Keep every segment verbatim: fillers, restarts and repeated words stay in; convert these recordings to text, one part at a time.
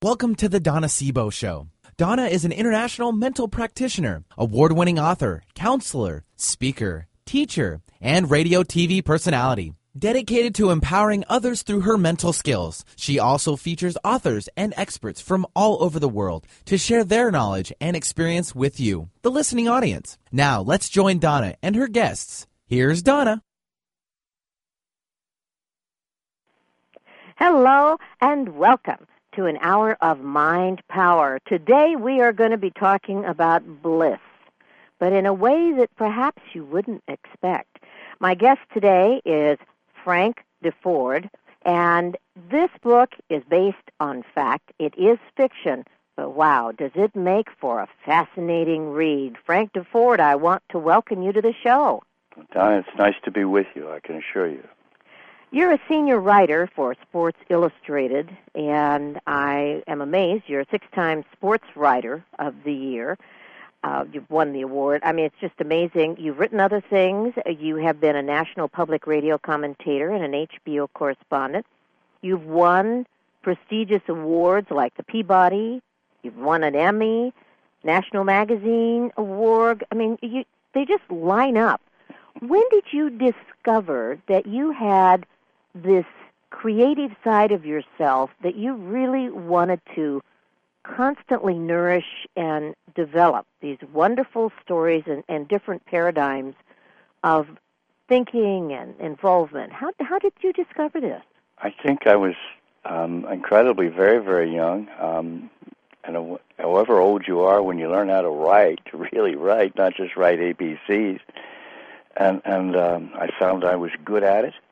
Welcome to the Donna Sebo Show. Donna is an international mental practitioner, award-winning author, counselor, speaker, teacher, and radio T V personality. Dedicated to empowering others through her mental skills, she also features authors and experts from all over the world to share their knowledge and experience with you, the listening audience. Now, let's join Donna and her guests. Here's Donna. Hello and welcome to an hour of mind power. Today we are going to be talking about bliss, but in a way that perhaps you wouldn't expect. My guest today is Frank Deford, and this book is based on fact. It is fiction, but wow, does it make for a fascinating read. Frank Deford, I want to welcome you to the show. Donna, it's nice to be with you, I can assure you. You're a senior writer for Sports Illustrated, and I am amazed. You're a six-time Sports Writer of the Year. Uh, you've won the award. I mean, it's just amazing. You've written other things. You have been a national public radio commentator and an H B O correspondent. You've won prestigious awards like the Peabody. You've won an Emmy, National Magazine Award. I mean, you, they just line up. When did you discover that you had this creative side of yourself that you really wanted to constantly nourish and develop these wonderful stories and, and different paradigms of thinking and involvement? How how did you discover this? I think I was um, incredibly very, very young. Um, and however old you are, when you learn how to write, to really write, not just write A B Cs, and, and um, I found I was good at it.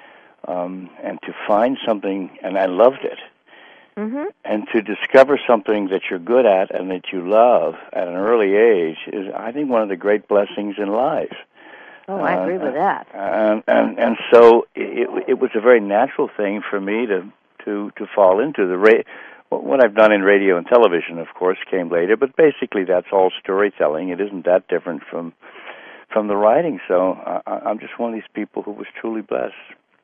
Um, and to find something, and I loved it, mm-hmm. and to discover something that you're good at and that you love at an early age is, I think, one of the great blessings in life. Oh, I uh, agree with that. And and and so it it was a very natural thing for me to to to fall into the ra- what I've done in radio and television, of course, came later. But basically, that's all storytelling. It isn't that different from from the writing. So I, I'm just one of these people who was truly blessed.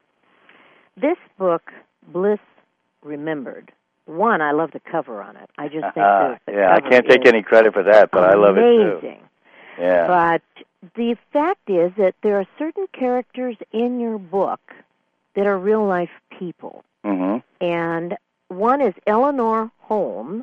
This book, Bliss Remembered. One, I love the cover on it. I just think uh, the yeah, I cover can't take any credit for that, but amazing. I love it too. Amazing. Yeah. But the fact is that there are certain characters in your book that are real life people. Mm-hmm. And one is Eleanor Holm,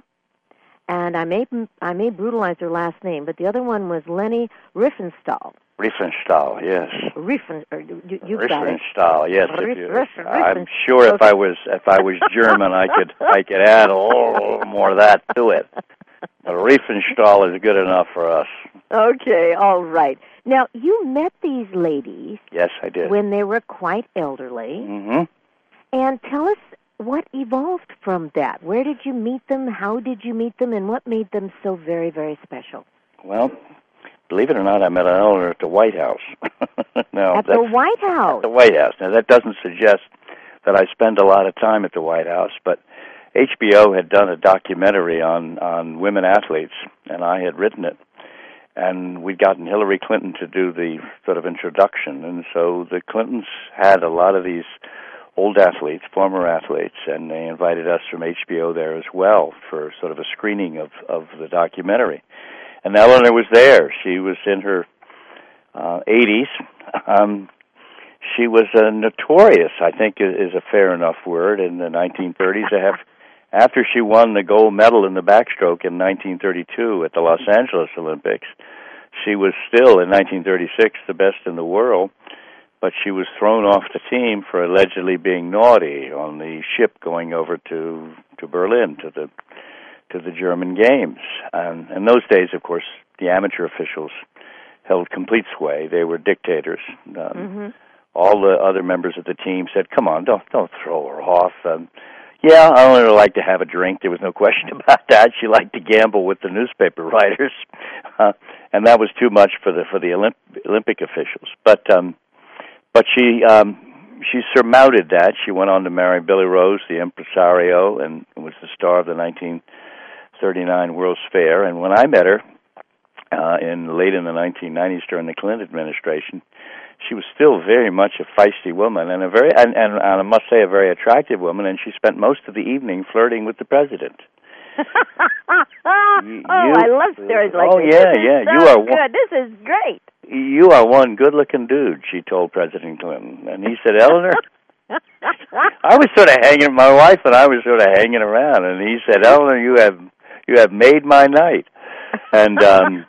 and I may I may brutalize her last name, but the other one was Leni Riefenstahl. Riefenstahl, yes. Riefen, you, you got it. Riefenstahl, yes. Rief, if you, Rief, I'm sure if okay. I was if I was German, I could I could add a little more of that to it. But Riefenstahl is good enough for us. Okay, all right. Now you met these ladies. Yes, I did. When they were quite elderly. Mm-hmm. And tell us what evolved from that. Where did you meet them? How did you meet them? And what made them so very, very special? Well, believe it or not, I met an elder at the White House. no, at the White House? At the White House. Now, that doesn't suggest that I spend a lot of time at the White House, but H B O had done a documentary on, on women athletes, and I had written it. And we'd gotten Hillary Clinton to do the sort of introduction, and so the Clintons had a lot of these old athletes, former athletes, and they invited us from H B O there as well for sort of a screening of, of the documentary. And Eleanor was there. She was in her uh, eighties. Um, she was a notorious, I think is a fair enough word, in the nineteen thirties. After she won the gold medal in the backstroke in nineteen thirty-two at the Los Angeles Olympics, she was still, in nineteen thirty-six, the best in the world, but she was thrown off the team for allegedly being naughty on the ship going over to, to Berlin, to the to the German games. And in those days, of course, the amateur officials held complete sway. They were dictators. Um, mm-hmm. All the other members of the team said, come on, don't don't throw her off. Um, yeah, I only like to have a drink. There was no question about that. She liked to gamble with the newspaper writers. Uh, and that was too much for the for the Olymp- Olympic officials. But um, but she um, she surmounted that. She went on to marry Billy Rose, the impresario, and was the star of the nineteen thirty-nine World's Fair. And when I met her uh, in late in the nineteen nineties during the Clinton administration, she was still very much a feisty woman, and a very and, and, and I must say a very attractive woman. And she spent most of the evening flirting with the president. oh, you, I love stories like oh, this. Oh yeah, this yeah. So you are good. one, this is great. You are one good-looking dude, she told President Clinton, and he said, Eleanor. I was sort of hanging. My wife and I were sort of hanging around, and he said, Eleanor, you have you have made my night. And um,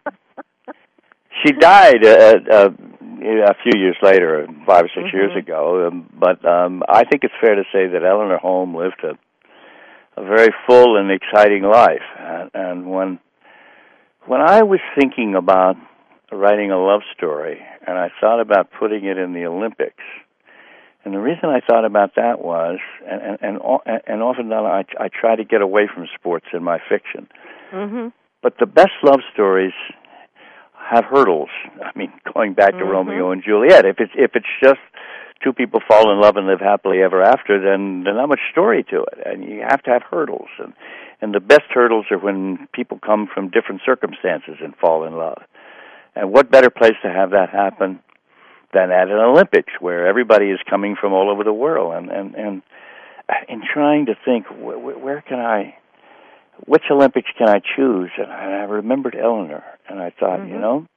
she died uh, uh, a few years later, five or six mm-hmm. years ago. Um, but um, I think it's fair to say that Eleanor Holm lived a, a very full and exciting life. And, and when when I was thinking about writing a love story, and I thought about putting it in the Olympics, and the reason I thought about that was, and and and, and often I, I try to get away from sports in my fiction. Mm-hmm. But the best love stories have hurdles. I mean, going back to mm-hmm. Romeo and Juliet, if it's if it's just two people fall in love and live happily ever after, then there's not much story to it, and you have to have hurdles. And and the best hurdles are when people come from different circumstances and fall in love. And what better place to have that happen than at an Olympics, where everybody is coming from all over the world? And and and in trying to think, where, where can I, which Olympics can I choose? And I remembered Eleanor, and I thought, mm-hmm. you know,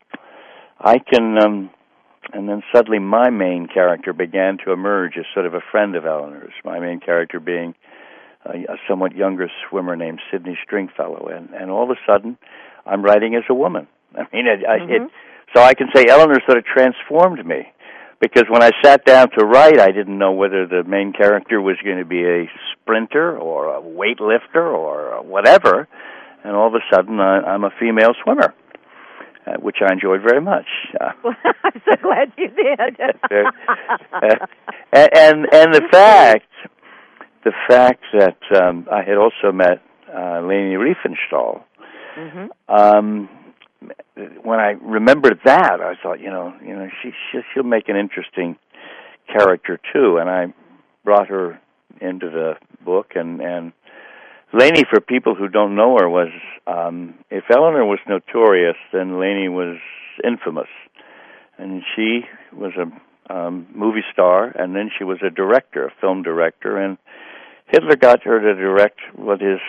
I can. Um, and then suddenly, my main character began to emerge as sort of a friend of Eleanor's. My main character being a, a somewhat younger swimmer named Sydney Stringfellow, and and all of a sudden, I'm writing as a woman. I mean, it, mm-hmm. it, so I can say Eleanor sort of transformed me, because when I sat down to write, I didn't know whether the main character was going to be a sprinter or a weightlifter or whatever, and all of a sudden I, I'm a female swimmer, uh, which I enjoyed very much. Uh, well, I'm so glad you did. and, and and the fact, the fact that um, I had also met uh, Leni Riefenstahl. Mm-hmm. Um, when I remembered that, I thought, you know, you know, she, she she'll make an interesting character too, and I brought her into the book. And and Leni, for people who don't know her, was um, if Eleanor was notorious, then Leni was infamous, and she was a um, movie star, and then she was a director, a film director, and Hitler got her to direct what is,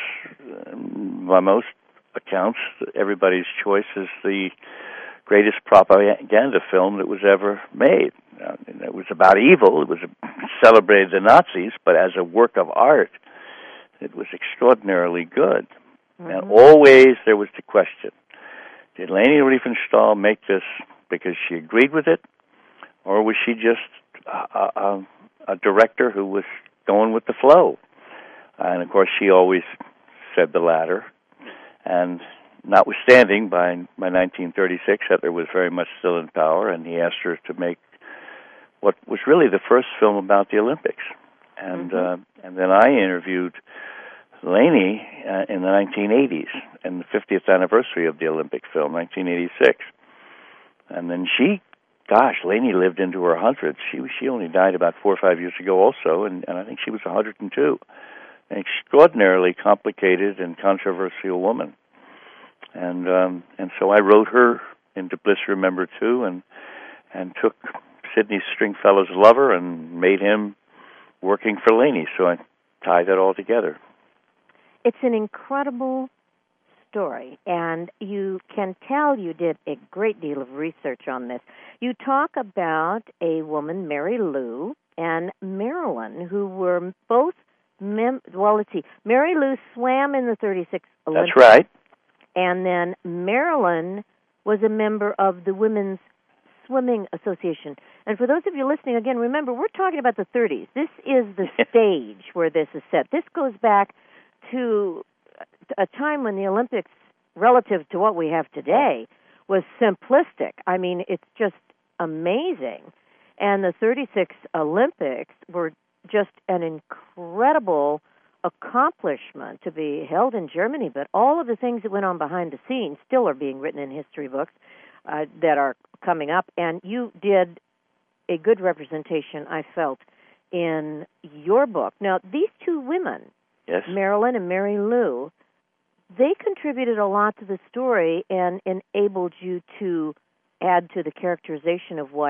um, by most accounts, everybody's choice is the greatest propaganda film that was ever made. Uh, it was about evil. It was a, celebrated the Nazis, but as a work of art, it was extraordinarily good. Mm-hmm. And always there was the question, did Leni Riefenstahl make this because she agreed with it, or was she just a, a, a director who was going with the flow? And, of course, she always said the latter. And notwithstanding, by, by nineteen thirty-six, Hitler was very much still in power, and he asked her to make what was really the first film about the Olympics. And mm-hmm. uh, and then I interviewed Leni uh, in the nineteen eighties, in the fiftieth anniversary of the Olympic film, nineteen eighty-six. And then she, gosh, Leni lived into her hundreds. She she only died about four or five years ago also, and, and I think she was one hundred two. An extraordinarily complicated and controversial woman. And um, and so I wrote her into Bliss Remember Too, and and took Sydney Stringfellow's lover and made him working for Leni. So I tied that all together. It's an incredible story, and you can tell you did a great deal of research on this. You talk about a woman, Mary Lou, and Marilyn, who were both Mem- well, let's see. Mary Lou swam in the thirty-six Olympics. That's right. And then Marilyn was a member of the Women's Swimming Association. And for those of you listening, again, remember, we're talking about the thirties. This is the stage where this is set. This goes back to a time when the Olympics, relative to what we have today, was simplistic. I mean, it's just amazing. And the thirty-six Olympics were just an incredible accomplishment to be held in Germany, but all of the things that went on behind the scenes still are being written in history books uh, that are coming up, and you did a good representation, I felt, in your book. Now, these two women, yes, Marilyn and Mary Lou, they contributed a lot to the story and enabled you to add to the characterization of what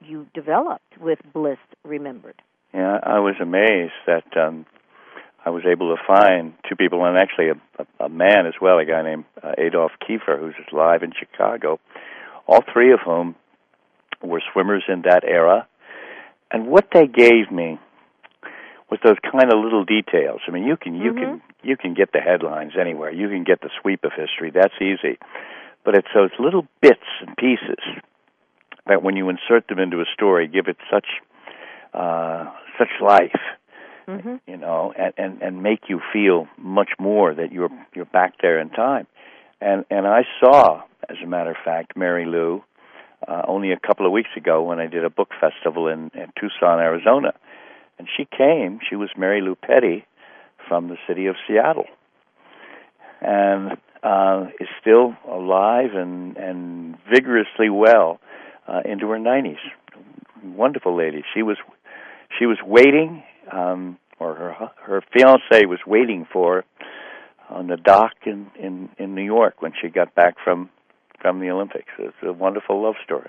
you developed with Bliss Remembered. Yeah, I was amazed that um, I was able to find two people, and actually a, a, a man as well, a guy named uh, Adolf Kiefer, who's live in Chicago, all three of whom were swimmers in that era. And what they gave me was those kind of little details. I mean, you can you mm-hmm. can you can get the headlines anywhere. You can get the sweep of history. That's easy. But it's those little bits and pieces that when you insert them into a story, give it such uh, such life, mm-hmm. you know, and, and, and make you feel much more that you're you're back there in time. And and I saw, as a matter of fact, Mary Lou uh, only a couple of weeks ago when I did a book festival in, in Tucson, Arizona. And she came, she was Mary Lou Petty from the city of Seattle. And uh, is still alive and, and vigorously well uh, into her nineties. Wonderful lady. She was she was waiting, um, or her her fiancé was waiting for her on the dock in, in, in New York when she got back from, from the Olympics. It's a wonderful love story.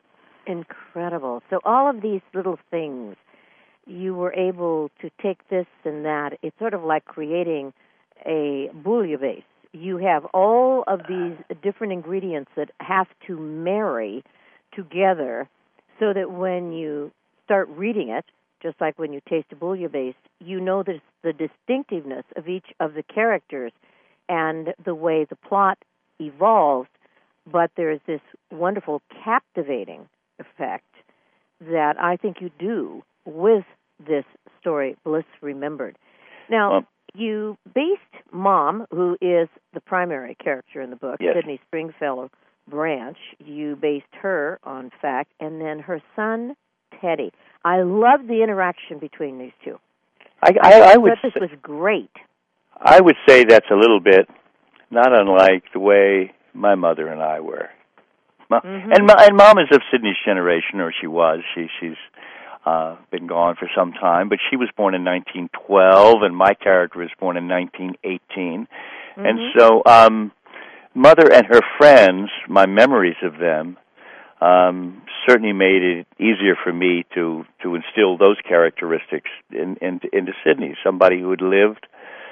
Incredible. So all of these little things, you were able to take this and that. It's sort of like creating a bouillabaisse. You have all of these different ingredients that have to marry together so that when you start reading it, just like when you taste a bouillabaisse, you know the, the distinctiveness of each of the characters and the way the plot evolves, but there's this wonderful captivating effect that I think you do with this story, Bliss Remembered. Now, um, you based Mom, who is the primary character in the book, yes. Sydney Stringfellow Branch, you based her on fact, and then her son, Teddy. I love the interaction between these two. I, I, I, I would this say, was great. I would say that's a little bit not unlike the way my mother and I were. Mm-hmm. And, and Mom is of Sydney's generation, or she was. She she's uh, been gone for some time, but she was born in nineteen twelve, and my character was born in nineteen eighteen. Mm-hmm. And so, um, Mother and her friends, my memories of them, um, certainly made it easier for me to, to instill those characteristics in, in, into Sydney. Somebody who had lived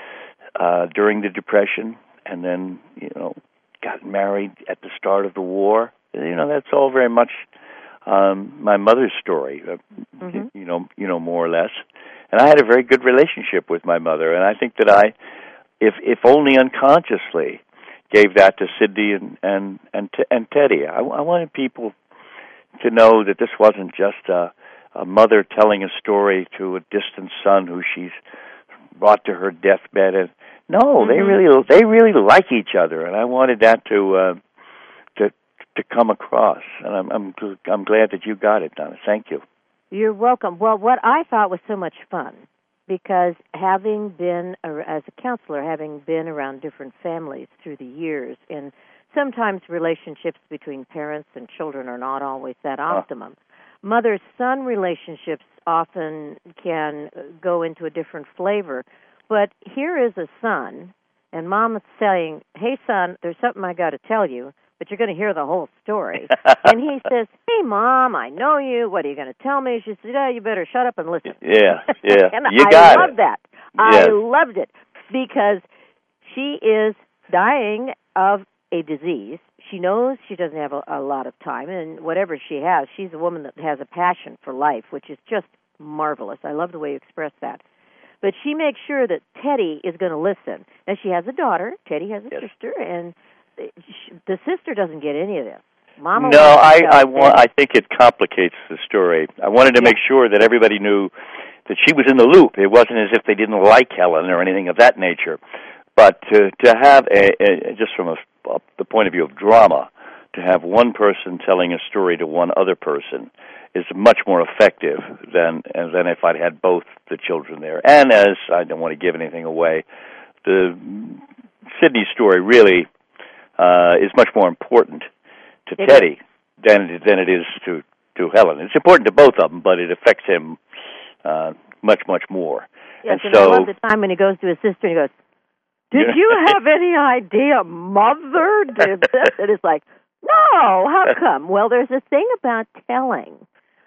uh, during the Depression, and then you know got married at the start of the war. You know, that's all very much um, my mother's story. Uh, mm-hmm. You know, you know more or less. And I had a very good relationship with my mother, and I think that I, if if only unconsciously, gave that to Sydney and and and, and Teddy. I, I wanted people to know that this wasn't just a, a mother telling a story to a distant son who she's brought to her deathbed. And no, mm-hmm. they really they really like each other, and I wanted that to uh, to to come across. And I'm I'm I'm glad that you got it, Donna. Thank you. You're welcome. Well, what I thought was so much fun, because having been, as a counselor, having been around different families through the years, and sometimes relationships between parents and children are not always that optimum. Uh. Mother-son relationships often can go into a different flavor. But here is a son, and Mom is saying, hey, son, there's something I got to tell you, but you're going to hear the whole story. And he says, hey, Mom, I know you. What are you going to tell me? She said, yeah, you better shut up and listen. Yeah, yeah. And you I got loved it. that. Yes. I loved it because she is dying of a disease. She knows she doesn't have a, a lot of time, and whatever she has, she's a woman that has a passion for life, which is just marvelous. I love the way you express that. But she makes sure that Teddy is going to listen. And she has a daughter. Teddy has a yes. sister, and she, the sister doesn't get any of this. Mama no, I I, want, I think it complicates the story. I wanted to yeah. make sure that everybody knew that she was in the loop. It wasn't as if they didn't like Helen or anything of that nature. But to to have a, a just from a, a, the point of view of drama, to have one person telling a story to one other person is much more effective than than if I'd had both the children there. And as I don't want to give anything away, the Sydney story really uh, is much more important to it Teddy is. than it, than it is to to Helen. It's important to both of them, but it affects him uh, much much more. Yes, and, and so I love the time when he goes to his sister and he goes, did you have any idea Mother did this? And it's like, no, how come? Well, there's a thing about telling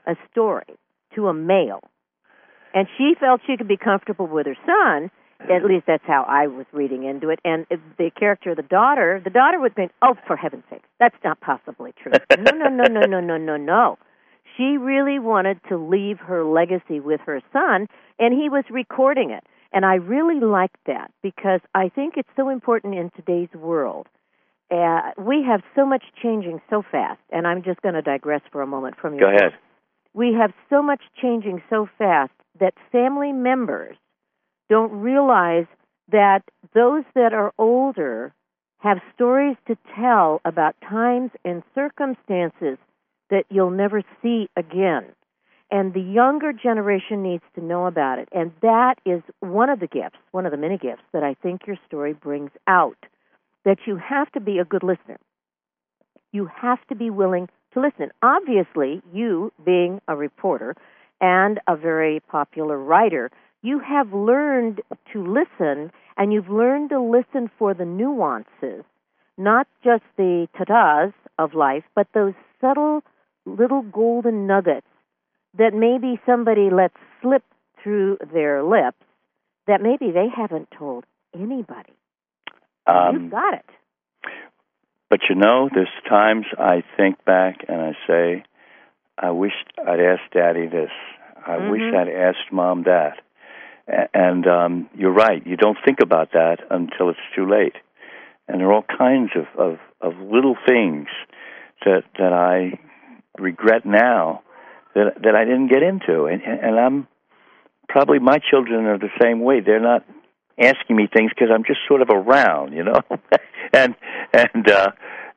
a story to a male, and she felt she could be comfortable with her son, at least that's how I was reading into it, and the character of the daughter, the daughter would think, oh, for heaven's sake, that's not possibly true. No, no, no, no, no, no, no, no. She really wanted to leave her legacy with her son, and he was recording it. And I really liked that because I think it's so important in today's world. Uh, we have so much changing so fast, and I'm just going to digress for a moment from your Go ahead. book. We have so much changing so fast that family members don't realize that those that are older have stories to tell about times and circumstances that you'll never see again. And the younger generation needs to know about it. And that is one of the gifts, one of the many gifts that I think your story brings out, that you have to be a good listener. You have to be willing to listen. Obviously, you being a reporter and a very popular writer, you have learned to listen, and you've learned to listen for the nuances, not just the ta-tas of life, but those subtle little golden nuggets that maybe somebody lets slip through their lips that maybe they haven't told anybody. Um, You've got it. But you know, there's times I think back and I say, I wish I'd asked Daddy this. I mm-hmm. wish I'd asked Mom that. And um, you're right, you don't think about that until it's too late. And there are all kinds of, of, of little things that that I regret now that that I didn't get into. And, and I'm probably, my children are the same way. They're not asking me things because I'm just sort of around, you know. and and uh,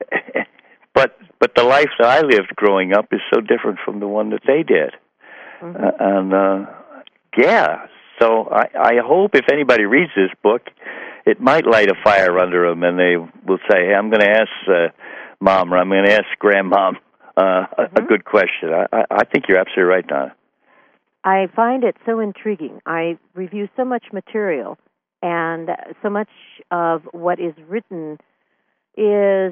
but but the life that I lived growing up is so different from the one that they did. Mm-hmm. Uh, and uh, yeah. So I, I hope if anybody reads this book, it might light a fire under them, and they will say, hey, I'm going to ask uh, Mom, or I'm going to ask Grandmom uh, mm-hmm. a, a good question. I, I think you're absolutely right, Donna. I find it so intriguing. I review so much material, and so much of what is written is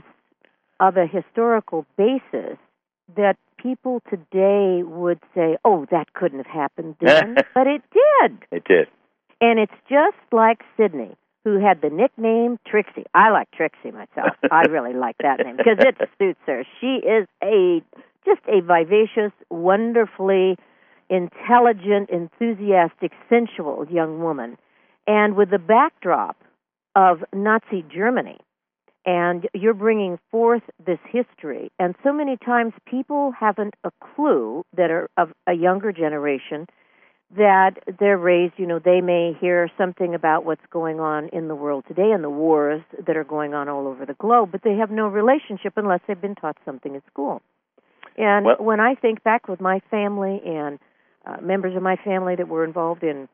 of a historical basis that people today would say, oh, that couldn't have happened then, but it did. It did. And it's just like Sydney, who had the nickname Trixie. I like Trixie myself. I really like that name because it suits her. She is a just a vivacious, wonderfully intelligent, enthusiastic, sensual young woman. And with the backdrop of Nazi Germany, and you're bringing forth this history, and so many times people haven't a clue that are of a younger generation that they're raised, you know, they may hear something about what's going on in the world today and the wars that are going on all over the globe, but they have no relationship unless they've been taught something at school. And well, when I think back with my family and uh, members of my family that were involved in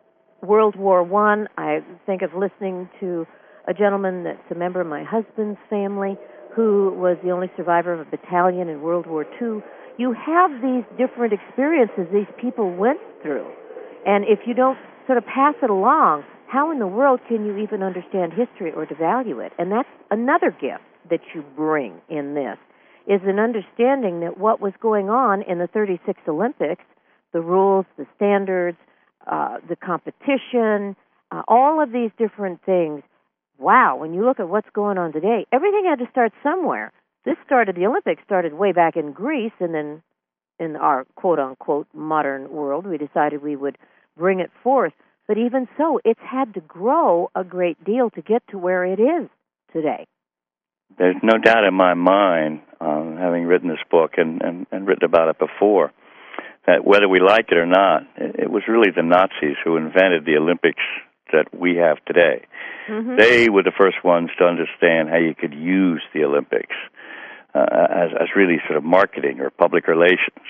World War One, I think of listening to a gentleman that's a member of my husband's family who was the only survivor of a battalion in World War Two. You have these different experiences these people went through. And if you don't sort of pass it along, how in the world can you even understand history or to value it? And that's another gift that you bring in this, is an understanding that what was going on in the thirty-six Olympics, the rules, the standards, uh, the competition, uh, all of these different things, wow, when you look at what's going on today, everything had to start somewhere. This started, the Olympics started way back in Greece, and then in our quote-unquote modern world, we decided we would bring it forth. But even so, it's had to grow a great deal to get to where it is today. There's no doubt in my mind, um, having written this book and, and, and written about it before, that whether we like it or not, it, it was really the Nazis who invented the Olympics that we have today. Mm-hmm. They were the first ones to understand how you could use the Olympics uh, as, as really sort of marketing or public relations.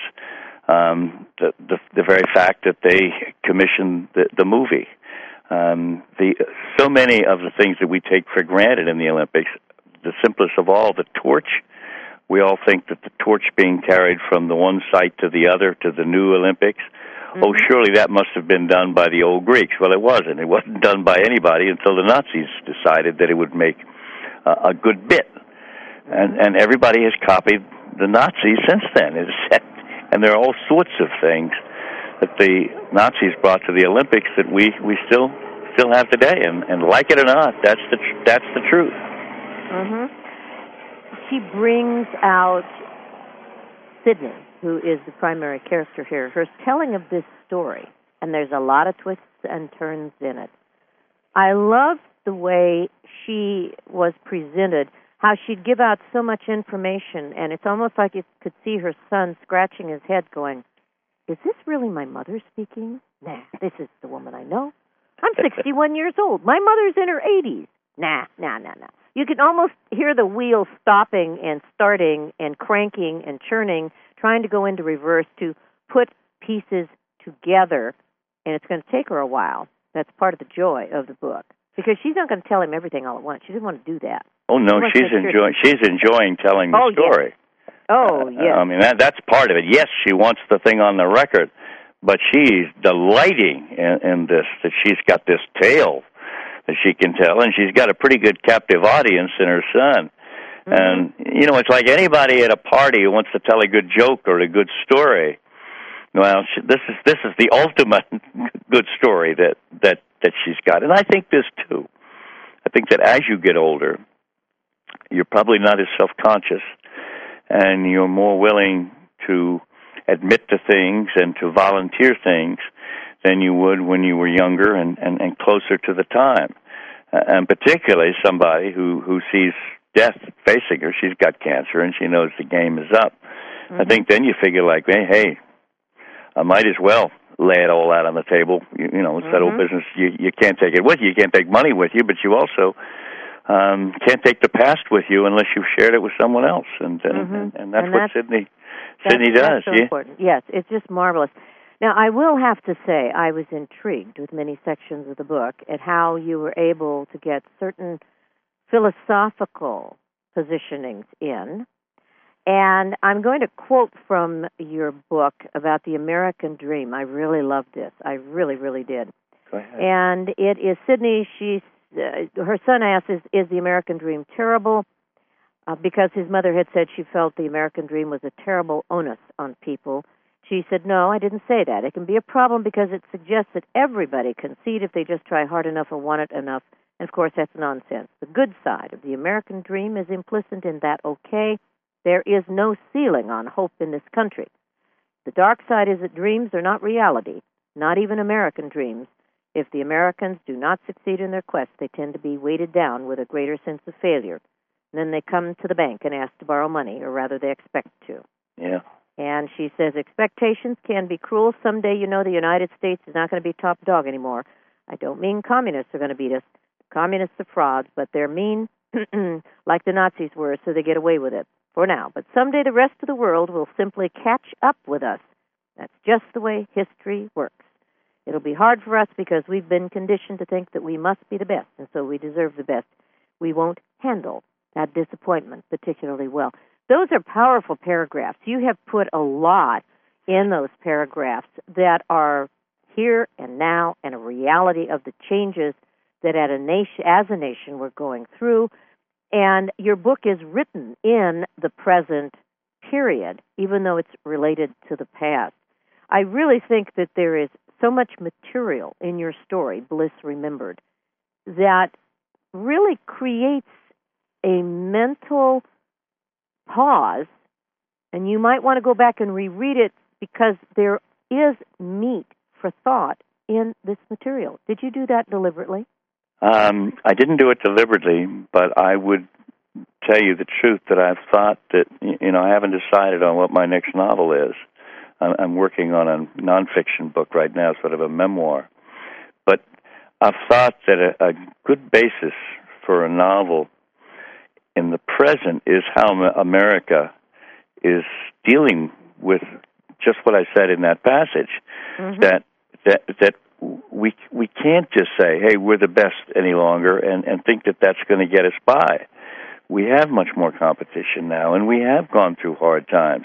Um, the, the the very fact that they commissioned the, the movie, um, the so many of the things that we take for granted in the Olympics, the simplest of all, the torch. We all think that the torch being carried from the one site to the other to the new Olympics, mm-hmm. oh, surely that must have been done by the old Greeks. Well, it wasn't. It wasn't done by anybody until the Nazis decided that it would make uh, a good bit. And and everybody has copied the Nazis since then, except, And there are all sorts of things that the Nazis brought to the Olympics that we, we still still have today. And, and like it or not, that's the tr- that's the truth. Mm-hmm. She brings out Sydney, who is the primary character here, her telling of this story, and there's a lot of twists and turns in it. I love the way she was presented, how she'd give out so much information, and it's almost like you could see her son scratching his head going, is this really my mother speaking? Nah, this is the woman I know. I'm sixty-one years old. My mother's in her eighties. Nah, nah, nah, nah. You can almost hear the wheel stopping and starting and cranking and churning, trying to go into reverse to put pieces together, and it's going to take her a while. That's part of the joy of the book, because she's not going to tell him everything all at once. She doesn't want to do that. Oh, no, she she's enjoying she's enjoying telling the oh, story. Yes. Oh, yes. Uh, I mean, that, that's part of it. Yes, she wants the thing on the record, but she's delighting in, in this, that she's got this tale that she can tell, and she's got a pretty good captive audience in her son. Mm-hmm. And, you know, it's like anybody at a party who wants to tell a good joke or a good story. Well, she, this is this is the ultimate good story that, that, that she's got. And I think this, too. I think that as you get older, you're probably not as self-conscious, and you're more willing to admit to things and to volunteer things than you would when you were younger and, and, and closer to the time. Uh, and particularly somebody who, who sees death facing her. She's got cancer, and she knows the game is up. Mm-hmm. I think then you figure like, hey, hey, I might as well lay it all out on the table. You, you know, it's mm-hmm. that old business. You, you can't take it with you. You can't take money with you, but you also Um, can't take the past with you unless you've shared it with someone else, and and, mm-hmm. and, and that's and what that's, Sydney Sydney that's, does. That's so yeah. important. Yes, it's just marvelous. Now, I will have to say I was intrigued with many sections of the book at how you were able to get certain philosophical positionings in. And I'm going to quote from your book about the American dream. I really loved this. I really, really did. Go ahead. And it is Sydney. She's uh, her son asks, "Is, is the American dream terrible?" Uh, because his mother had said she felt the American dream was a terrible onus on people. She said, "No, I didn't say that. It can be a problem because it suggests that everybody can see it if they just try hard enough or want it enough. And of course, that's nonsense. The good side of the American dream is implicit in that, okay, there is no ceiling on hope in this country. The dark side is that dreams are not reality, not even American dreams. If the Americans do not succeed in their quest, they tend to be weighted down with a greater sense of failure. And then they come to the bank and ask to borrow money, or rather they expect to." Yeah. And she says, "Expectations can be cruel. Someday, you know, the United States is not going to be top dog anymore. I don't mean communists are going to beat us. Communists are frauds, but they're mean like the Nazis were, so they get away with it for now. But someday the rest of the world will simply catch up with us. That's just the way history works. It'll be hard for us because we've been conditioned to think that we must be the best, and so we deserve the best. We won't handle that disappointment particularly well." Those are powerful paragraphs. You have put a lot in those paragraphs that are here and now and a reality of the changes that at a nation, as a nation we're going through. And your book is written in the present period, even though it's related to the past. I really think that there is so much material in your story, Bliss Remembered, that really creates a mental pause, and you might want to go back and reread it because there is meat for thought in this material. Did you do that deliberately? Um, I didn't do it deliberately, but I would tell you the truth that I've thought that, you know, I haven't decided on what my next novel is. I'm working on a nonfiction book right now, sort of a memoir. But I've thought that a, a good basis for a novel in the present is how America is dealing with just what I said in that passage. Mm-hmm. That that that we we can't just say, "Hey, we're the best" any longer, and, and think that that's going to get us by. We have much more competition now, and we have gone through hard times,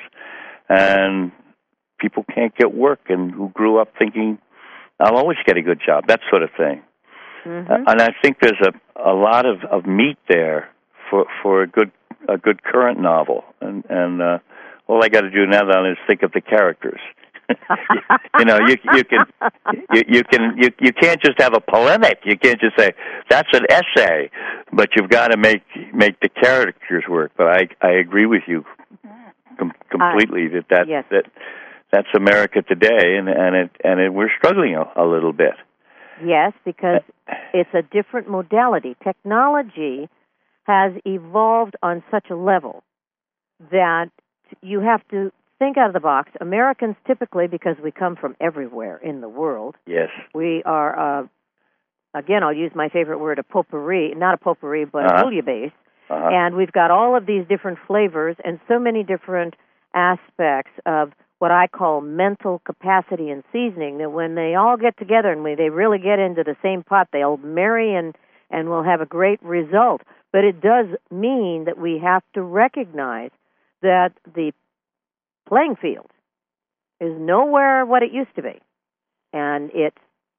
and people can't get work, and who grew up thinking, "I'll always get a good job," that sort of thing. Mm-hmm. Uh, and I think there's a a lot of, of meat there for for a good a good current novel, and and uh, all I got to do now then is think of the characters. you, you know, you you can you, you can you you can't just have a polemic. You can't just say that's an essay, but you've got to make make the characters work. But I I agree with you com- completely uh, that that, yes. that that's America today, and and it and it, we're struggling a, a little bit. Yes, because it's a different modality. Technology has evolved on such a level that you have to think out of the box. Americans typically, because we come from everywhere in the world, yes, we are, uh, again, I'll use my favorite word, a potpourri, not a potpourri, but uh-huh. a bouillabaisse, uh-huh. and we've got all of these different flavors and so many different aspects of what I call mental capacity and seasoning, that when they all get together and we, they really get into the same pot, they'll marry and, and we'll have a great result. But it does mean that we have to recognize that the playing field is nowhere what it used to be. And it's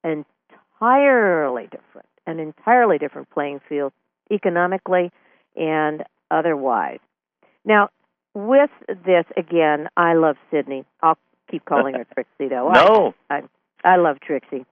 entirely different, an entirely different playing field economically and otherwise. Now, with this, again, I love Sydney. I'll keep calling her Trixie, though. No. I, I, I love Trixie.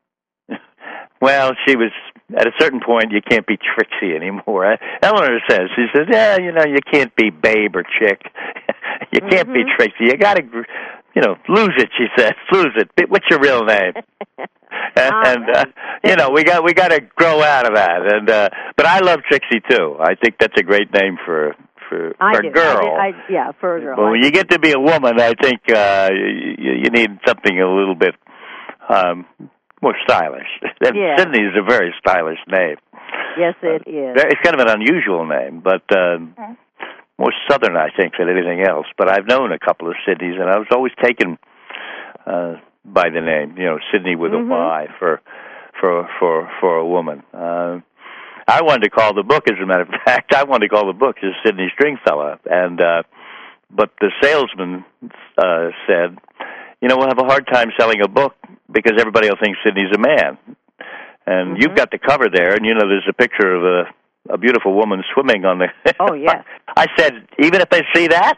Well, she was, at a certain point, you can't be Trixie anymore. Eleanor says, she says, yeah, you know, you can't be babe or chick. You can't mm-hmm. be Trixie. You got to, you know, lose it, she says. Lose it. What's your real name? and, and uh, you know, we got we got to grow out of that. And uh, But I love Trixie, too. I think that's a great name for for, I for do. a girl. I do. I, yeah, for a girl. But when you get to be a woman, I think uh, you, you need something a little bit um, more stylish. Yeah. Sydney is a very stylish name. Yes, it is. It's kind of an unusual name, but uh, okay. more southern, I think, than anything else. But I've known a couple of Sydneys, and I was always taken uh, by the name, you know, Sydney with mm-hmm. a Y for for for for a woman. Uh, I wanted to call the book, as a matter of fact, I wanted to call the book as Sydney Stringfellow, and uh, but the salesman uh, said, you know, we'll have a hard time selling a book because everybody will think Sydney's a man. And mm-hmm. you've got the cover there, and, you know, there's a picture of a, a beautiful woman swimming on the... Oh, yes. I said, even if they see that?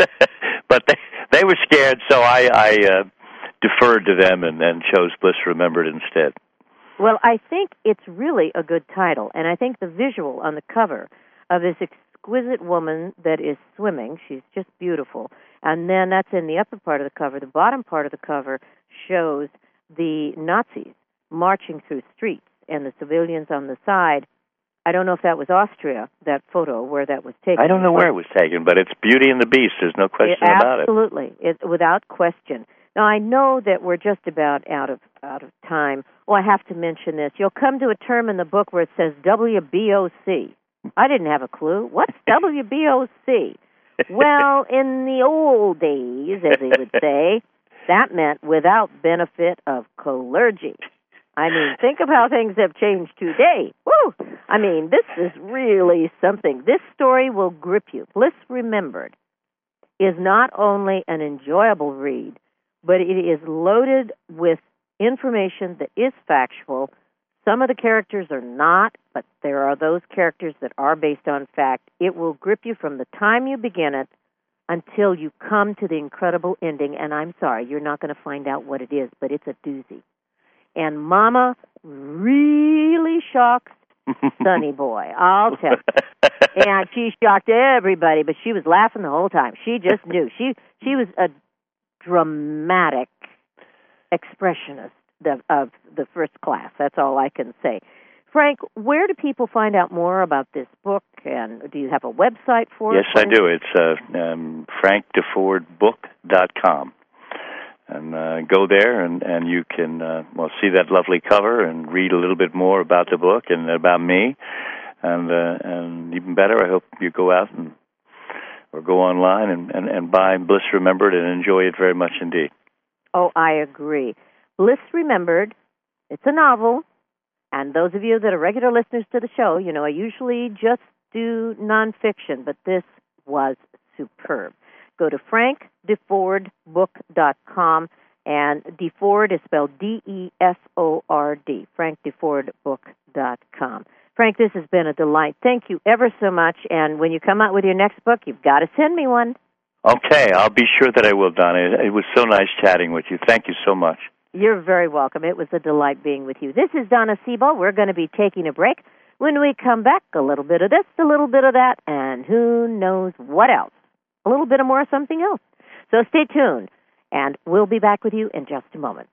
But they they were scared, so I, I uh, deferred to them and, and chose Bliss Remembered instead. Well, I think it's really a good title, and I think the visual on the cover of this exquisite woman that is swimming, she's just beautiful, and then that's in the upper part of the cover. The bottom part of the cover shows the Nazis marching through streets and the civilians on the side. I don't know if that was Austria, that photo, where that was taken. I don't know where it was taken, but it's Beauty and the Beast. There's no question it, about it. Absolutely, it, without question. Now, I know that we're just about out of out of time. Oh, I have to mention this. You'll come to a term in the book where it says W B O C. I didn't have a clue. What's W B O C? Well, in the old days, as they would say, that meant without benefit of clergy. I mean, think of how things have changed today. Woo! I mean, this is really something. This story will grip you. Bliss Remembered is not only an enjoyable read, but it is loaded with information that is factual. Some of the characters are not, but there are those characters that are based on fact. It will grip you from the time you begin it until you come to the incredible ending. And I'm sorry, you're not going to find out what it is, but it's a doozy. And Mama really shocks Sonny Boy, I'll tell you. And she shocked everybody, but she was laughing the whole time. She just knew. She she was a dramatic expressionist of, of the first class. That's all I can say. Frank, where do people find out more about this book, and do you have a website for yes, it? Yes, I do. It's uh, um, frank deford book dot com. And uh, go there, and, and you can uh, well see that lovely cover and read a little bit more about the book and about me. And uh, and even better, I hope you go out and or go online and, and, and buy Bliss Remembered and enjoy it very much indeed. Oh, I agree. Bliss Remembered, it's a novel. And those of you that are regular listeners to the show, you know, I usually just do nonfiction, but this was superb. Go to frank deford book dot com, and Deford is spelled D E F O R D, frank deford book dot com. Frank, this has been a delight. Thank you ever so much, and when you come out with your next book, you've got to send me one. Okay, I'll be sure that I will, Donna. It was so nice chatting with you. Thank you so much. You're very welcome. It was a delight being with you. This is Donna Sebo. We're going to be taking a break. When we come back, a little bit of this, a little bit of that, and who knows what else. A little bit of more of something else. So stay tuned, and we'll be back with you in just a moment.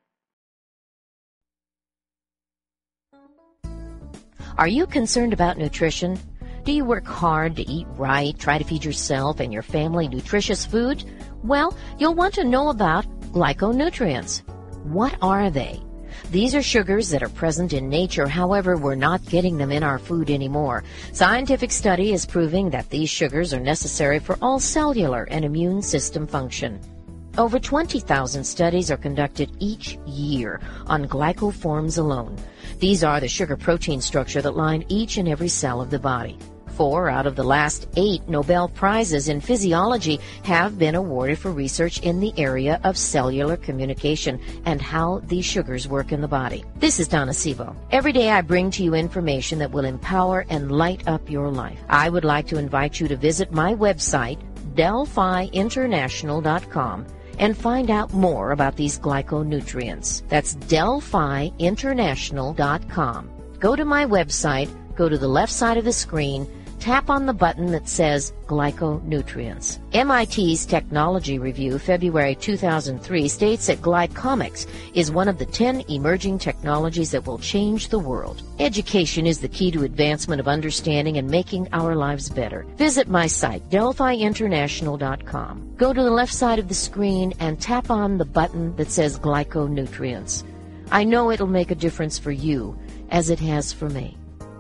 Are you concerned about nutrition? Do you work hard to eat right, try to feed yourself and your family nutritious food? Well, you'll want to know about glyconutrients. What are they? These are sugars that are present in nature, however, we're not getting them in our food anymore. Scientific study is proving that these sugars are necessary for all cellular and immune system function. Over twenty thousand studies are conducted each year on glycoforms alone. These are the sugar-protein structure that line each and every cell of the body. Four out of the last eight Nobel Prizes in physiology have been awarded for research in the area of cellular communication and how these sugars work in the body. This is Donna Sebo. Every day I bring to you information that will empower and light up your life. I would like to invite you to visit my website, Delphi International dot com, and find out more about these glyconutrients. That's Delphi International dot com. Go to my website, go to the left side of the screen, tap on the button that says Glyconutrients. M I T's Technology Review, February two thousand three, states that glycomics is one of the ten emerging technologies that will change the world. Education is the key to advancement of understanding and making our lives better. Visit my site, Delphi International dot com. Go to the left side of the screen and tap on the button that says Glyconutrients. I know it'll make a difference for you, as it has for me.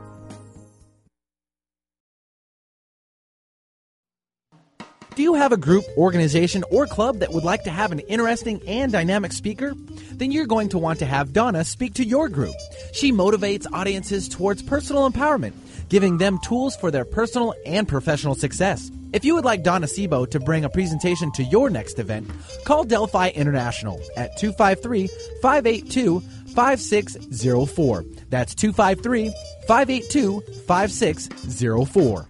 Do you have a group, organization, or club that would like to have an interesting and dynamic speaker? Then you're going to want to have Donna speak to your group. She motivates audiences towards personal empowerment, giving them tools for their personal and professional success. If you would like Donna Sebo to bring a presentation to your next event, call Delphi International at two five three, five eight two, five six zero four. That's two five three, five eight two, five six zero four.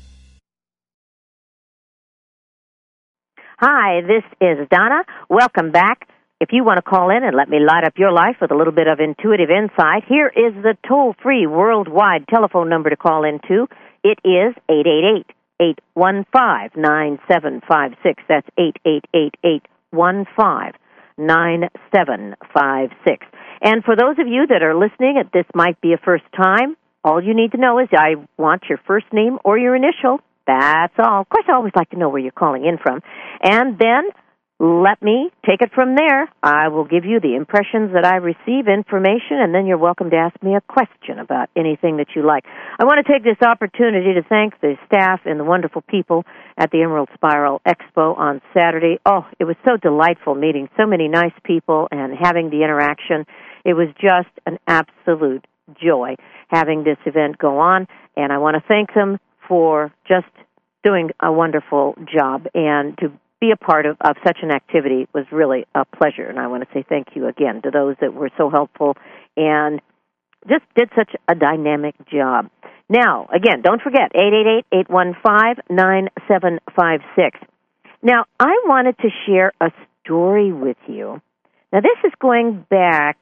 Hi, this is Donna. Welcome back. If you want to call in and let me light up your life with a little bit of intuitive insight, here is the toll-free worldwide telephone number to call into. It is eight eight eight, eight one five, nine seven five six. That's eight eight eight, eight one five, nine seven five six. And for those of you that are listening, and this might be a first time, all you need to know is I want your first name or your initial. That's all. Of course, I always like to know where you're calling in from. And then let me take it from there. I will give you the impressions that I receive, information, and then you're welcome to ask me a question about anything that you like. I want to take this opportunity to thank the staff and the wonderful people at the Emerald Spiral Expo on Saturday. Oh, it was so delightful meeting so many nice people and having the interaction. It was just an absolute joy having this event go on, and I want to thank them for just doing a wonderful job, and to be a part of, of such an activity was really a pleasure. And I want to say thank you again to those that were so helpful and just did such a dynamic job. Now, again, don't forget, eight eight eight, eight one five, nine seven five six. Now, I wanted to share a story with you. Now, this is going back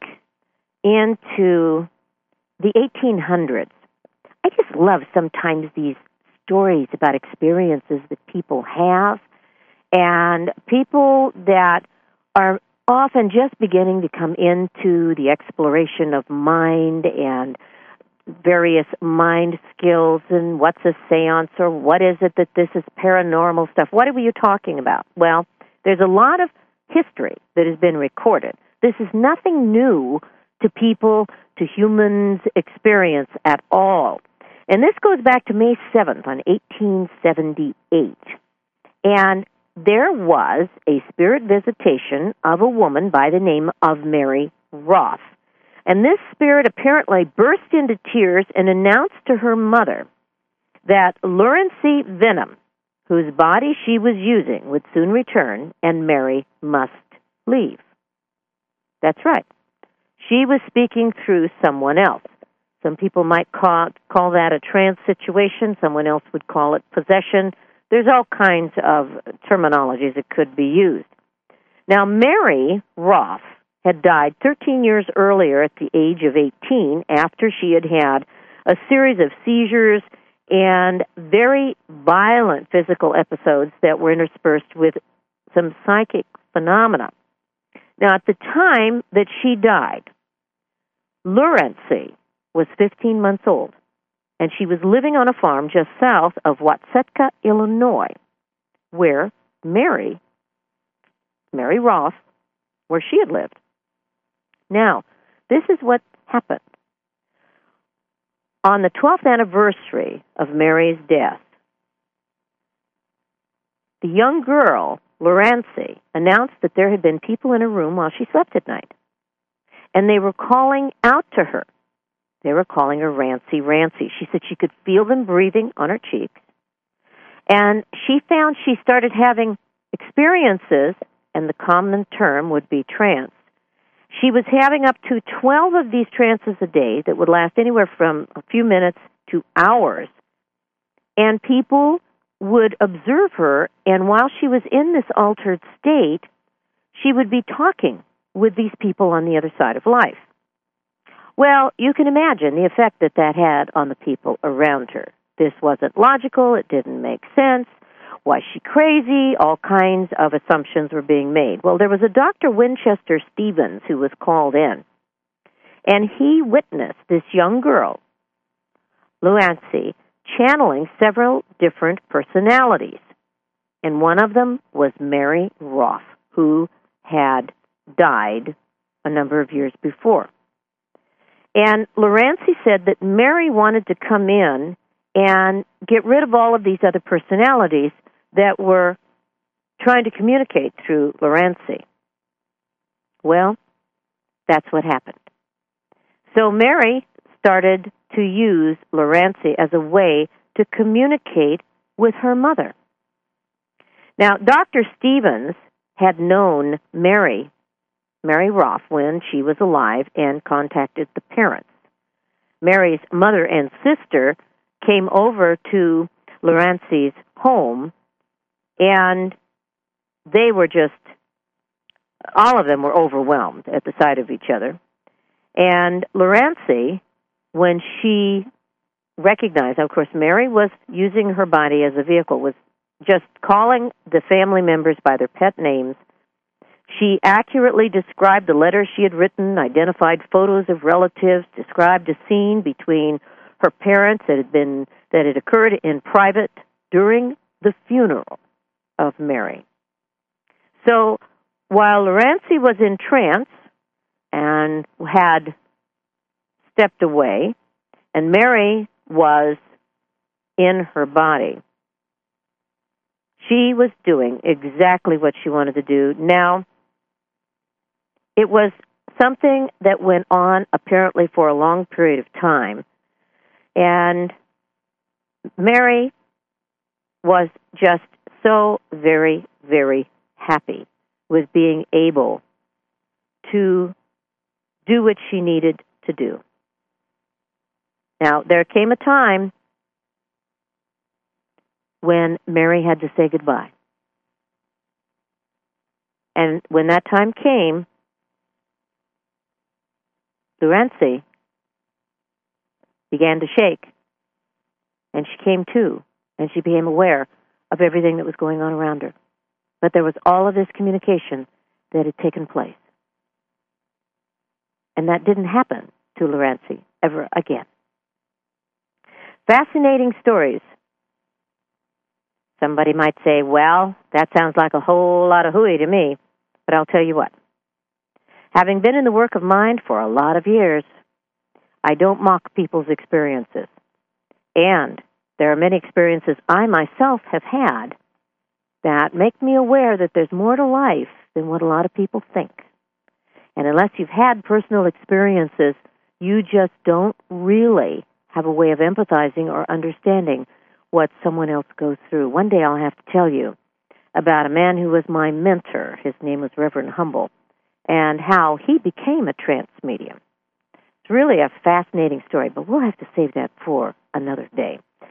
into the eighteen hundreds. I just love sometimes these stories about experiences that people have, and people that are often just beginning to come into the exploration of mind and various mind skills, and what's a seance, or what is it that this is paranormal stuff. What are you talking about? Well, there's a lot of history that has been recorded. This is nothing new to people, to humans' experience at all. And this goes back to May seventh on eighteen seventy-eight. And there was a spirit visitation of a woman by the name of Mary Roth. And this spirit apparently burst into tears and announced to her mother that Lurency Venom, whose body she was using, would soon return, and Mary must leave. That's right. She was speaking through someone else. Some people might call, call that a trance situation. Someone else would call it possession. there's all kinds of terminologies that could be used. Now, Mary Roth had died thirteen years earlier at the age of eighteen after she had had a series of seizures and very violent physical episodes that were interspersed with some psychic phenomena. Now, at the time that she died, Lurancy was fifteen months old, and she was living on a farm just south of Watsetka, Illinois, where Mary, Mary Roth, where she had lived. Now, this is what happened. On the twelfth anniversary of Mary's death, the young girl, Lurancy, announced that there had been people in her room while she slept at night, and they were calling out to her. They were calling her Rancy, Rancy. She said she could feel them breathing on her cheeks, and she found she started having experiences, and the common term would be trance. She was having up to twelve of these trances a day that would last anywhere from a few minutes to hours. And people would observe her, and while she was in this altered state, she would be talking with these people on the other side of life. Well, you can imagine the effect that that had on the people around her. This wasn't logical. It didn't make sense. Was she crazy? All kinds of assumptions were being made. Well, there was a Doctor Winchester Stevens who was called in, and he witnessed this young girl, Lurancy, channeling several different personalities, and one of them was Mary Roth, who had died a number of years before. And Lurancy said that Mary wanted to come in and get rid of all of these other personalities that were trying to communicate through Lurancy. Well, that's what happened. So Mary started to use Lurancy as a way to communicate with her mother. Now, Doctor Stevens had known Mary, Mary Roth, when she was alive and contacted the parents. Mary's mother and sister came over to Lurancy's home, and they were just, all of them were overwhelmed at the sight of each other. And Lurancy, when she recognized, of course, Mary was using her body as a vehicle, was just calling the family members by their pet names. She accurately described the letters she had written, identified photos of relatives, described a scene between her parents that had been that had occurred in private during the funeral of Mary. So while Lurancy was in trance and had stepped away, and Mary was in her body, she was doing exactly what she wanted to do. Now, it was something that went on apparently for a long period of time, and Mary was just so very, very happy with being able to do what she needed to do. Now, there came a time when Mary had to say goodbye. And when that time came, Lurancy began to shake, and she came to, and she became aware of everything that was going on around her. But there was all of this communication that had taken place. And that didn't happen to Lurancy ever again. Fascinating stories. Somebody might say, well, that sounds like a whole lot of hooey to me. But I'll tell you what. Having been in the work of mind for a lot of years, I don't mock people's experiences. And there are many experiences I myself have had that make me aware that there's more to life than what a lot of people think. And unless you've had personal experiences, you just don't really have a way of empathizing or understanding what someone else goes through. One day I'll have to tell you about a man who was my mentor. His name was Reverend Humble, and how he became a trance medium. It's really a fascinating story, but we'll have to save that for another day.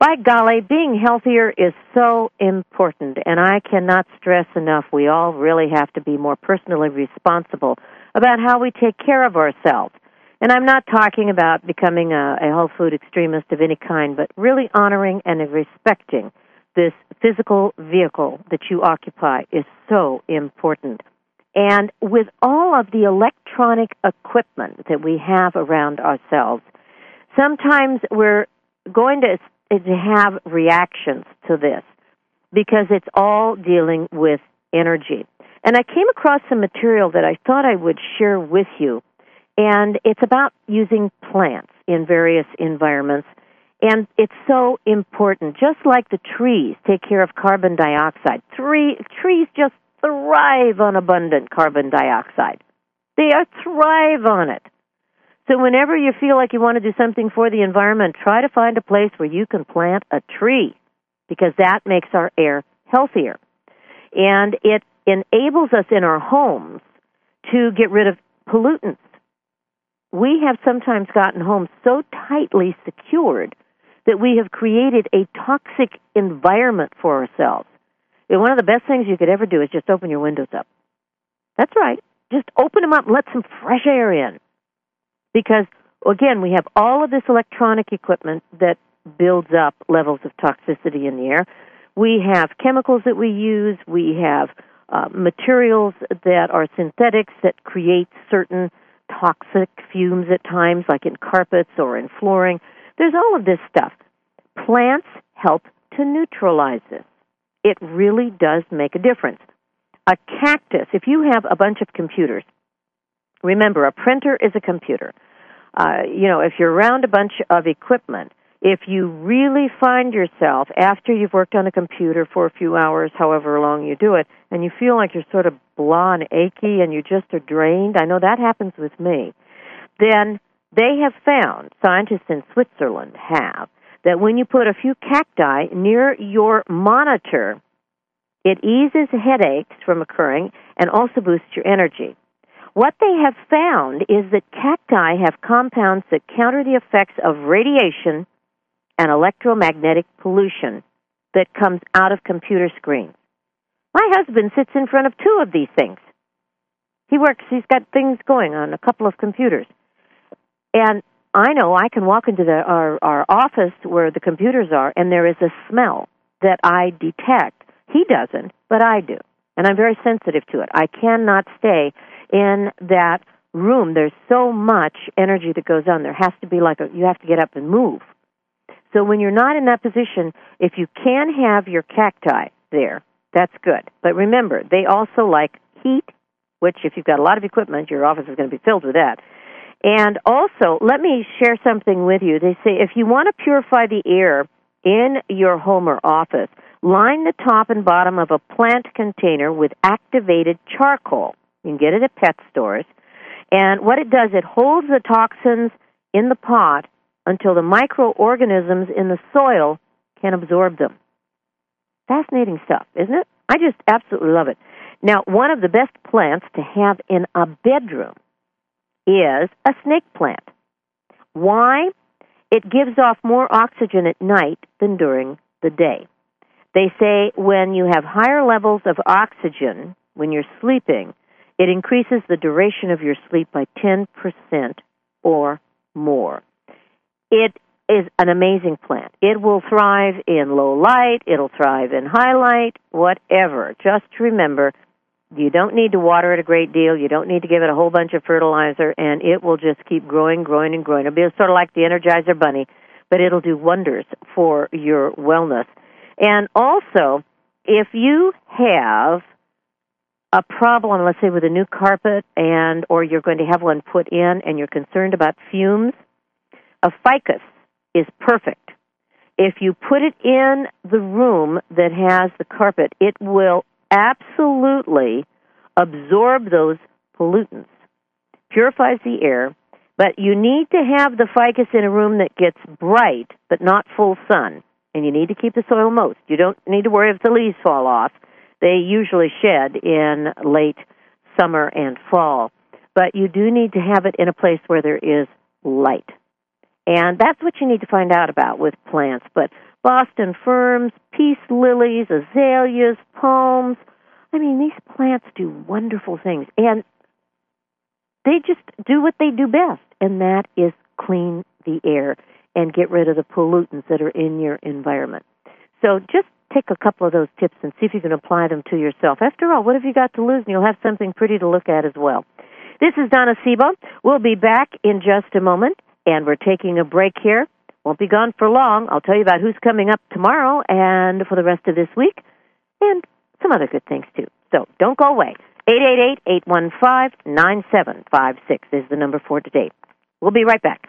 By golly, being healthier is so important, and I cannot stress enough we all really have to be more personally responsible about how we take care of ourselves. And I'm not talking about becoming a, a health food extremist of any kind, but really honoring and respecting this physical vehicle that you occupy is so important. And with all of the electronic equipment that we have around ourselves, sometimes we're going to to have reactions to this because it's all dealing with energy. And I came across some material that I thought I would share with you, and it's about using plants in various environments, and it's so important. Just like the trees take care of carbon dioxide, Three, trees just thrive on abundant carbon dioxide. They are thrive on it. So whenever you feel like you want to do something for the environment, try to find a place where you can plant a tree, because that makes our air healthier. And it enables us in our homes to get rid of pollutants. We have sometimes gotten homes so tightly secured that we have created a toxic environment for ourselves. And one of the best things you could ever do is just open your windows up. That's right. Just open them up and let some fresh air in. Because, again, we have all of this electronic equipment that builds up levels of toxicity in the air. We have chemicals that we use. We have uh, materials that are synthetics that create certain toxic fumes at times, like in carpets or in flooring. There's all of this stuff. Plants help to neutralize this. It really does make a difference. A cactus, if you have a bunch of computers, remember, a printer is a computer. Uh, you know, if you're around a bunch of equipment, if you really find yourself, after you've worked on a computer for a few hours, however long you do it, and you feel like you're sort of blah and achy and you just are drained, I know that happens with me, then they have found, scientists in Switzerland have, that when you put a few cacti near your monitor, it eases headaches from occurring and also boosts your energy. What they have found is that cacti have compounds that counter the effects of radiation and electromagnetic pollution that comes out of computer screens. My husband sits in front of two of these things. He works, he's got things going on a couple of computers. And I know I can walk into the, our, our office where the computers are, and there is a smell that I detect. He doesn't, but I do. And I'm very sensitive to it. I cannot stay in that room. There's so much energy that goes on. There has to be like a, you have to get up and move. So when you're not in that position, if you can have your cacti there, that's good. But remember, they also like heat, which if you've got a lot of equipment, your office is going to be filled with that. And also, let me share something with you. They say if you want to purify the air in your home or office, line the top and bottom of a plant container with activated charcoal. You can get it at pet stores. And what it does, it holds the toxins in the pot until the microorganisms in the soil can absorb them. Fascinating stuff, isn't it? I just absolutely love it. Now, one of the best plants to have in a bedroom is a snake plant. Why? It gives off more oxygen at night than during the day. They say when you have higher levels of oxygen when you're sleeping, it increases the duration of your sleep by ten percent or more. It is an amazing plant. It will thrive in low light. It'll thrive in high light, whatever. Just remember, you don't need to water it a great deal. You don't need to give it a whole bunch of fertilizer, and it will just keep growing, growing, and growing. It'll be sort of like the Energizer Bunny, but it'll do wonders for your wellness. And also, if you have a problem, let's say with a new carpet, and or you're going to have one put in and you're concerned about fumes, a ficus is perfect. If you put it in the room that has the carpet, it will absolutely absorb those pollutants, purifies the air, but you need to have the ficus in a room that gets bright but not full sun, and you need to keep the soil moist. You don't need to worry if the leaves fall off. They usually shed in late summer and fall, but you do need to have it in a place where there is light. And that's what you need to find out about with plants. But Boston ferns, peace lilies, azaleas, palms, I mean, these plants do wonderful things. And they just do what they do best, and that is clean the air and get rid of the pollutants that are in your environment. So just take a couple of those tips and see if you can apply them to yourself. After all, what have you got to lose? And you'll have something pretty to look at as well. This is Donna Sebo. We'll be back in just a moment, and we're taking a break here. Won't be gone for long. I'll tell you about who's coming up tomorrow and for the rest of this week, and some other good things, too. So don't go away. eight eight eight, eight one five, nine seven five six is the number for today. We'll be right back.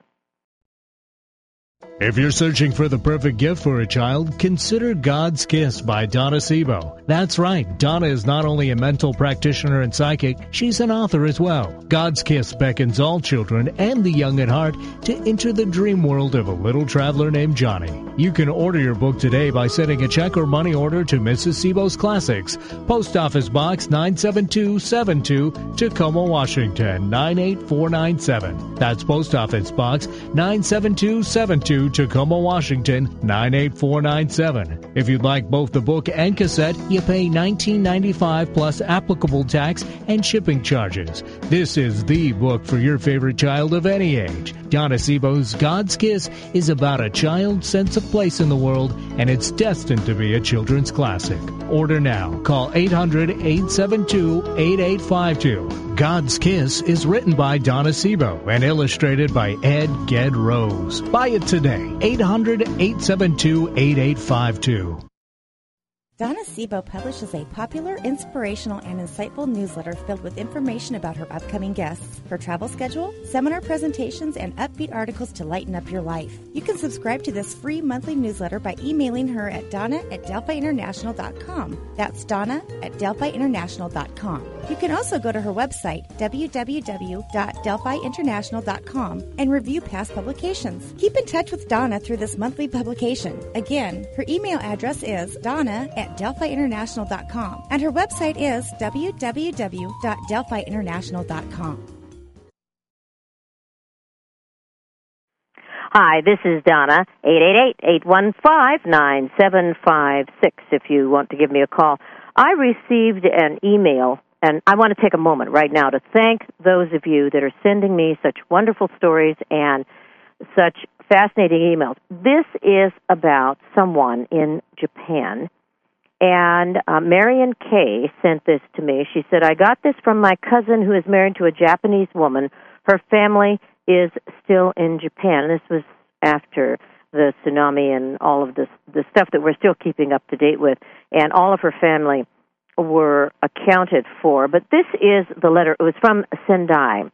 If you're searching for the perfect gift for a child, consider God's Kiss by Donna Sebo. That's right, Donna is not only a mental practitioner and psychic, she's an author as well. God's Kiss beckons all children and the young at heart to enter the dream world of a little traveler named Johnny. You can order your book today by sending a check or money order to Missus Sebo's Classics, Post Office Box nine seven two seven two, Tacoma, Washington nine eight four nine seven. That's Post Office Box nine seven two seven two, Tacoma, Washington nine eight four nine seven. If you'd like both the book and cassette, you pay nineteen ninety-five plus applicable tax and shipping charges. This is the book for your favorite child of any age. Donna Sebo's God's Kiss is about a child's sense of place in the world, and it's destined to be a children's classic. Order now. Call eight hundred, eight seven two, eight eight five two. God's Kiss is written by Donna Sebo and illustrated by Ed Ged Rose. Buy it today. eight hundred, eight seven two, eight eight five two. Donna Sebo publishes a popular, inspirational, and insightful newsletter filled with information about her upcoming guests, her travel schedule, seminar presentations, and upbeat articles to lighten up your life. You can subscribe to this free monthly newsletter by emailing her at donna at delphi international dot com. That's Donna at delphi international dot com. You can also go to her website, w w w dot delphi international dot com, and review past publications. Keep in touch with Donna through this monthly publication. Again, her email address is donna at delphi international dot com, and her website is w w w dot delphi international dot com. Hi, this is Donna, eight eight eight, eight one five, nine seven five six if you want to give me a call. I received an email, and I want to take a moment right now to thank those of you that are sending me such wonderful stories and such fascinating emails. This is about someone in Japan. And uh, Marion Kay sent this to me. She said, I got this from my cousin who is married to a Japanese woman. Her family is still in Japan. This was after the tsunami and all of this, the stuff that we're still keeping up to date with. And all of her family were accounted for. But this is the letter. It was from Sendai.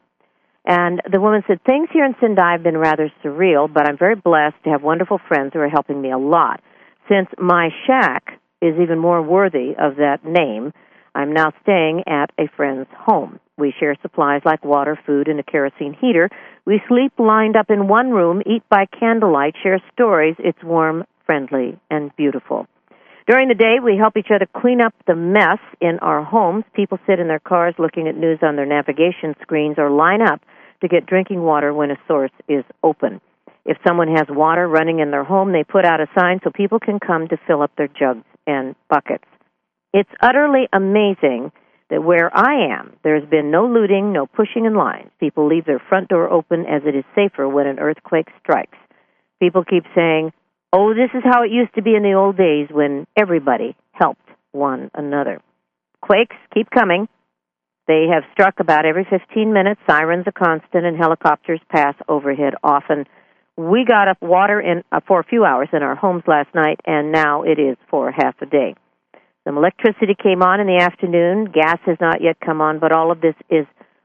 And the woman said, things here in Sendai have been rather surreal, but I'm very blessed to have wonderful friends who are helping me a lot. Since my shack is even more worthy of that name, I'm now staying at a friend's home. We share supplies like water, food, and a kerosene heater. We sleep lined up in one room, eat by candlelight, share stories. It's warm, friendly, and beautiful. During the day, we help each other clean up the mess in our homes. People sit in their cars looking at news on their navigation screens or line up to get drinking water when a source is open. If someone has water running in their home, they put out a sign so people can come to fill up their jugs and buckets. It's utterly amazing that where I am, there's been no looting, no pushing in lines. People leave their front door open as it is safer when an earthquake strikes. People keep saying, oh, this is how it used to be in the old days when everybody helped one another. Quakes keep coming. They have struck about every fifteen minutes. Sirens are constant, and helicopters pass overhead often. We got up water in uh, for a few hours in our homes last night, and now it is for half a day. Some electricity came on in the afternoon. Gas has not yet come on, but all of this is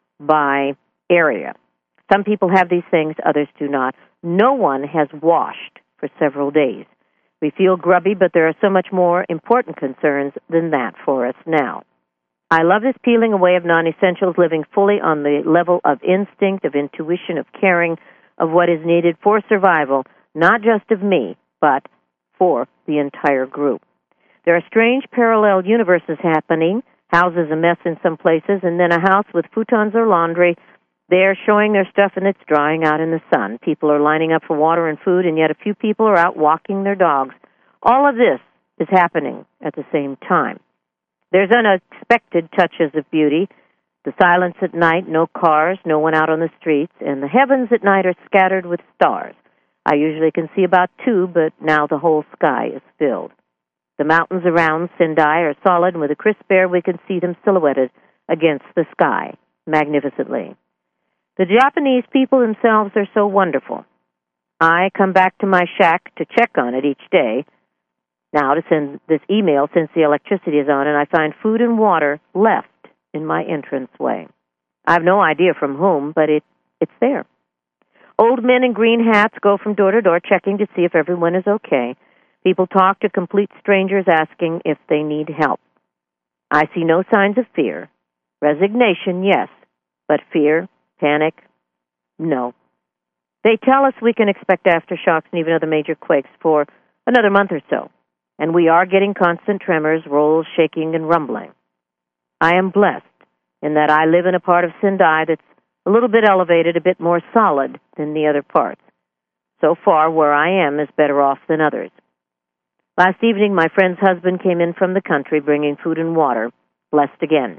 by area. Some people have these things, others do not. No one has washed for several days. We feel grubby, but there are so much more important concerns than that for us now. I love this peeling away of non-essentials, living fully on the level of instinct, of intuition, of caring, of what is needed for survival, not just of me, but for the entire group. There are strange parallel universes happening, houses a mess in some places, and then a house with futons or laundry They're showing their stuff, and it's drying out in the sun. People are lining up for water and food, and yet a few people are out walking their dogs. All of this is happening at the same time. There's unexpected touches of beauty. The silence at night, no cars, no one out on the streets, and the heavens at night are scattered with stars. I usually can see about two, but now the whole sky is filled. The mountains around Sendai are solid, and with a crisp air we can see them silhouetted against the sky magnificently. The Japanese people themselves are so wonderful. I come back to my shack to check on it each day, now to send this email since the electricity is on, and I find food and water left in my entranceway. I have no idea from whom, but it it's there. Old men in green hats go from door to door checking to see if everyone is okay. People talk to complete strangers asking if they need help. I see no signs of fear. Resignation, yes, but fear, panic, no. They tell us we can expect aftershocks and even other major quakes for another month or so, and we are getting constant tremors, rolls, shaking, and rumbling. I am blessed in that I live in a part of Sendai that's a little bit elevated, a bit more solid than the other parts. So far, where I am is better off than others. Last evening, my friend's husband came in from the country bringing food and water, blessed again.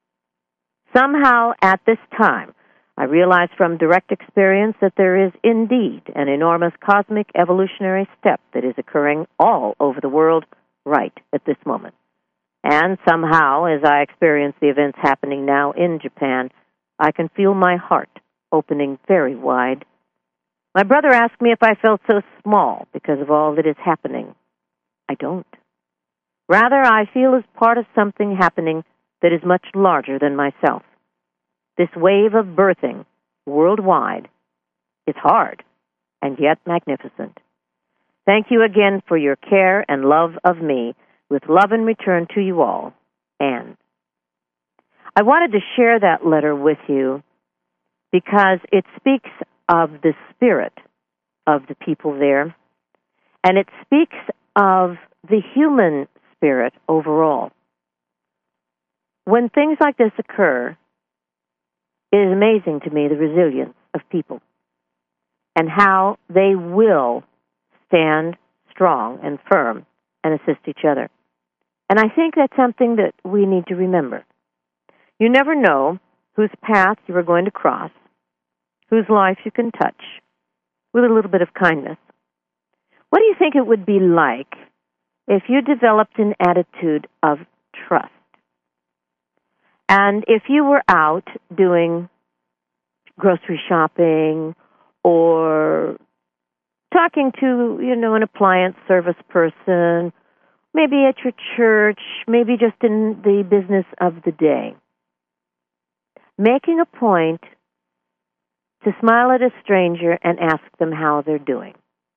Somehow, at this time, I realize from direct experience that there is indeed an enormous cosmic evolutionary step that is occurring all over the world right at this moment. And somehow, as I experience the events happening now in Japan, I can feel my heart opening very wide. My brother asked me if I felt so small because of all that is happening. I don't. Rather, I feel as part of something happening that is much larger than myself. This wave of birthing worldwide is hard and yet magnificent. Thank you again for your care and love of me. With love in return to you all, Anne. I wanted to share that letter with you because it speaks of the spirit of the people there, and it speaks of the human spirit overall. When things like this occur, it is amazing to me the resilience of people and how they will stand strong and firm and assist each other. And I think that's something that we need to remember. You never know whose path you are going to cross, whose life you can touch with a little bit of kindness. What do you think it would be like if you developed an attitude of trust? And if you were out doing grocery shopping or talking to, you know, an appliance service person, maybe at your church, maybe just in the business of the day, making a point to smile at a stranger and ask them how they're doing.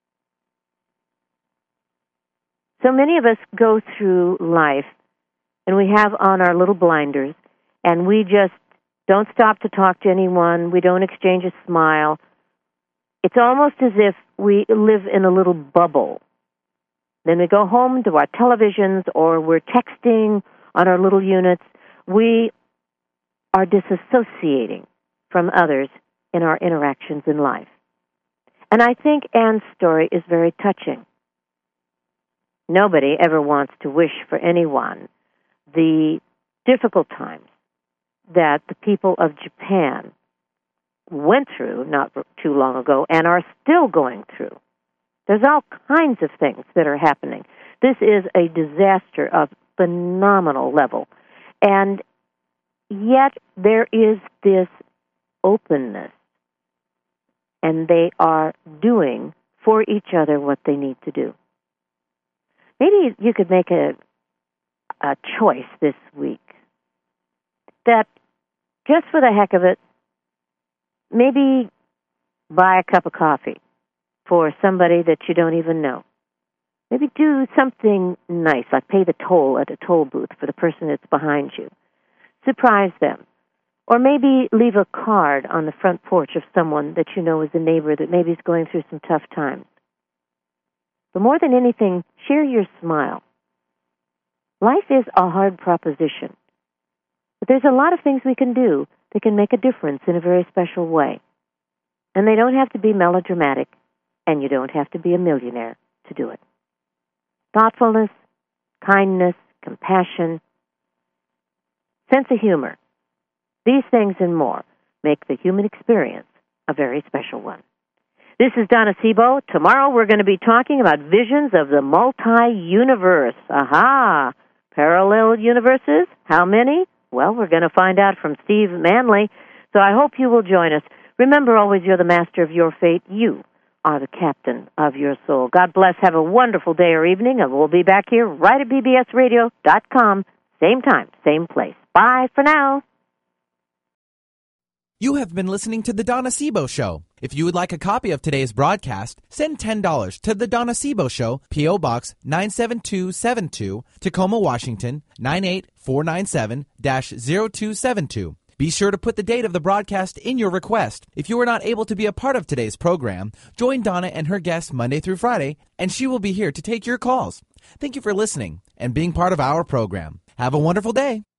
So many of us go through life and we have on our little blinders and we just don't stop to talk to anyone. We don't exchange a smile. It's almost as if we live in a little bubble. Then we go home to our televisions or we're texting on our little units. We are disassociating from others in our interactions in life. And I think Anne's story is very touching. Nobody ever wants to wish for anyone the difficult times that the people of Japan went through not too long ago and are still going through. There's all kinds of things that are happening. This is a disaster of phenomenal level. And yet there is this openness, and they are doing for each other what they need to do. Maybe you could make a, a choice this week that just for the heck of it, maybe buy a cup of coffee for somebody that you don't even know. Maybe do something nice, like pay the toll at a toll booth for the person that's behind you. Surprise them. Or maybe leave a card on the front porch of someone that you know is a neighbor that maybe is going through some tough times. But more than anything, share your smile. Life is a hard proposition. But there's a lot of things we can do that can make a difference in a very special way. And they don't have to be melodramatic, and you don't have to be a millionaire to do it. Thoughtfulness, kindness, compassion, sense of humor. These things and more make the human experience a very special one. This is Donna Sebo. Tomorrow we're going to be talking about visions of the multi-universe. Aha! Parallel universes? How many? Well, we're going to find out from Steve Manley. So I hope you will join us. Remember always, you're the master of your fate. You are the captain of your soul. God bless. Have a wonderful day or evening, and we'll be back here right at B B S radio dot com. Same time, same place. Bye for now. You have been listening to The Donna Sebo Show. If you would like a copy of today's broadcast, send ten dollars to The Donna Sebo Show, P O. Box nine seven two seven two, Tacoma, Washington, nine eight four nine seven zero two seven two. Be sure to put the date of the broadcast in your request. If you are not able to be a part of today's program, join Donna and her guests Monday through Friday, and she will be here to take your calls. Thank you for listening and being part of our program. Have a wonderful day.